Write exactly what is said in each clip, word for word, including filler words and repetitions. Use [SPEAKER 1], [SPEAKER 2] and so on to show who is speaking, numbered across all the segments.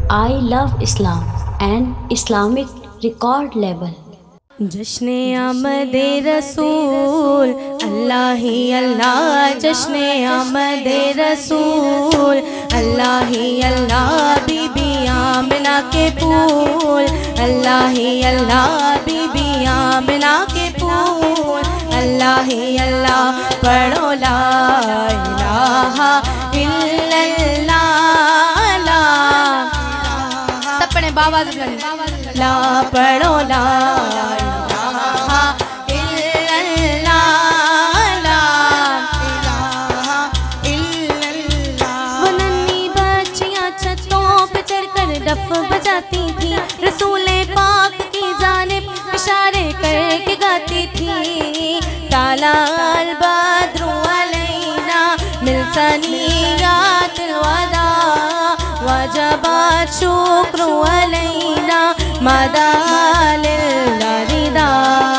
[SPEAKER 1] I love Islam and Islamic record label.
[SPEAKER 2] جشن آمد رسول اللہ ہی اللہ، جشن آمد رسول اللہ ہی اللہ، بی بی آمنہ کے پھول اللہ ہی اللہ، بی بی آمنہ کے پھول اللہ ہی اللہ، پڑھو لا الہ الا اللہ، سب پڑھیں باواز لا پڑھو لا ڈف بجاتی تھی، رسول پاک کی جانب اشارے کر کے گاتی تھی، طلع البدر علینا من ثنیات الوداع وجب الشکر علینا مدى للرضا،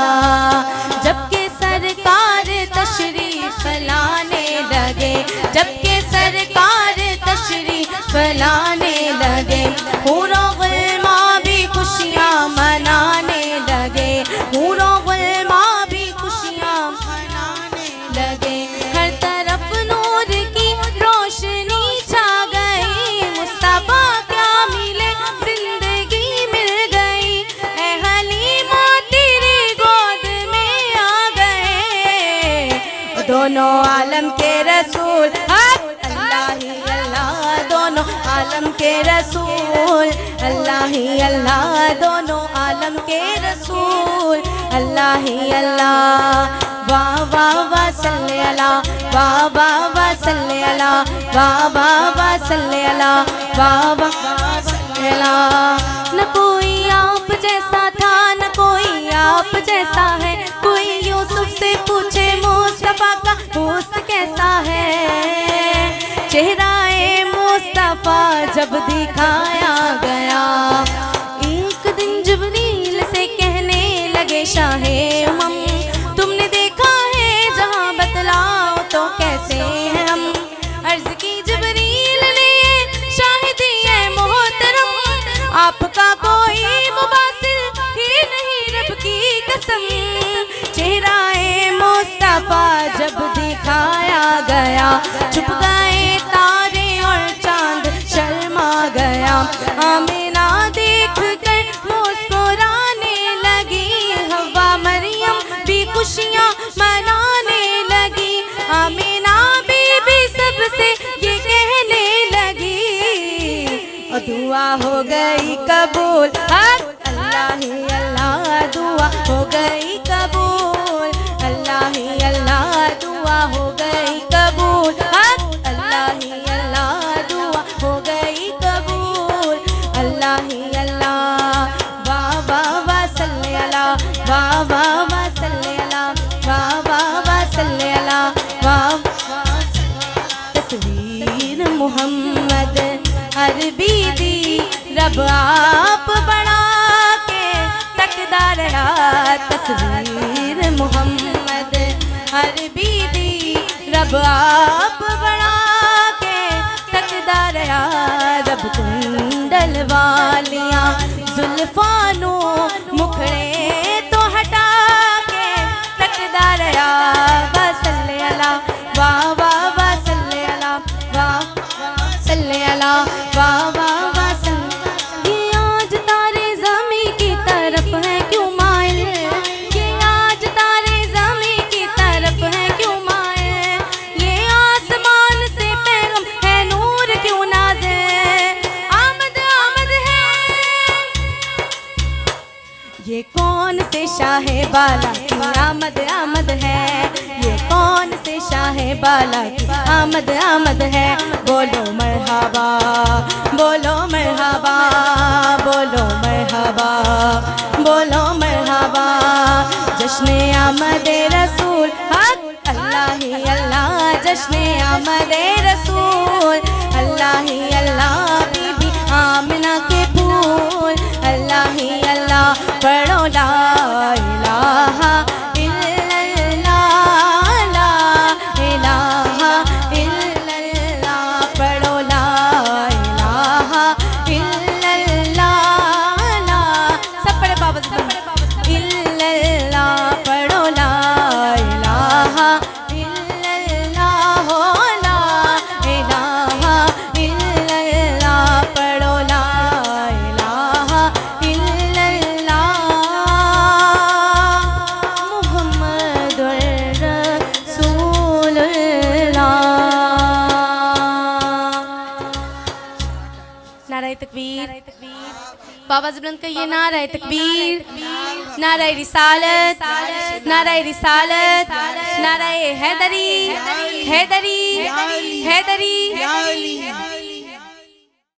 [SPEAKER 2] جب کہ سرکار تشریف لانے لگے، جب کہ سرکار تشریف لانے لگے، حور و غلماں بھی خوشیاں منانے لگے، حور و غلماں بھی خوشیاں منانے لگے، ہر طرف نور کی روشنی چھا گئی، مصطفیٰ کیا ملے زندگی مل گئی، اے حلیمہ تیری گود میں آ گئے دونوں عالم کے رسول اللہ ہی اللہ، دونوں عالم کے رسول اللہ ہی اللہ، دونوں عالم کے رسول اللہ ہی اللہ، واہ واہ واہ صلی اللہ، واہ واہ واہ صلی اللہ، واہ واہ واہ صلی اللہ، واہ واہ صلی اللہ، نہ کوئی آپ جیسا تھا نہ کوئی آپ جیسا ہے، کوئی یوسف سے پوچھے مصطفیٰ کا حسن کیسا ہے، چہرہ مصطفیٰ جب دکھایا گیا، ایک دن جبریل سے کہنے لگے شاہ امم، تم نے دیکھا ہے جہاں بتلاؤ تو کیسے ہیں ہم، عرض کی جبریل نے شاہدی ہے محترم، آپ کا کوئی مباصر ہی نہیں رب کی قسم، چہرہ مصطفیٰ جب دکھایا گیا، چھپ گئے تارے اور چاند شرما گیا، آمینہ دیکھ کر مسکرانے لگی، حوا مریم بھی خوشیاں منانے لگی، آمینہ بی بی سب سے یہ کہنے لگی، اور دعا ہو گئی قبول، اللہ ہی اللہ، دعا ہو گئی قبول، اللہ ہی اللہ، دعا ہو گئی قبول، اللہ ہی اللہ، دعا ہو گئی قبول، اللہ ہی اللہ، واہ واہ واہ صلی اللہ، واہ واہ واہ صلی اللہ، واہ واہ واہ صلی اللہ، واہ تصویر محمد عربی دی رب آپ بڑھا کے تقدار را، تصویر محمد عربی دی رب آپ بڑھا کے تقدار را، رب کنڈل والیاں زلفانو مکھڑے تو ہٹا کے تقدار را، واہ صلی اللہ، واہ واہ واہ صلی اللہ، واہ صلی اللہ، واہ واہ واہ صلی، یہ آج تارے زمین کی طرف ہے کیوں مائل، یہ آج تارے زمین کی طرف ہے کیوں مائل، یہ آسمان سے پیغام ہے نور کیوں نازل، آمد آمد ہے، یہ کون سے شاہ بالا کی آمد آمد ہے، یہ کون سے شاہ بالا کی آمد آمد ہے، بولو مرحبا بولو مرحبا بولو مرحبا بولو مرحبا، جشن آمد رسول حق اللہ ہی اللہ، جشن آمد رسول اللہ ہی اللہ، بی بی آمنہ کے پھول اللہ ہی اللہ، پڑھو لا الہ الا اللہ، لا الہ الا اللہ، پڑھو لا الہ الا آواز بلند کہیے نعرہ تکبیر، نعرہ رسالت، نعرہ رسالت، نعرہ حیدری، حیدری، حیدری،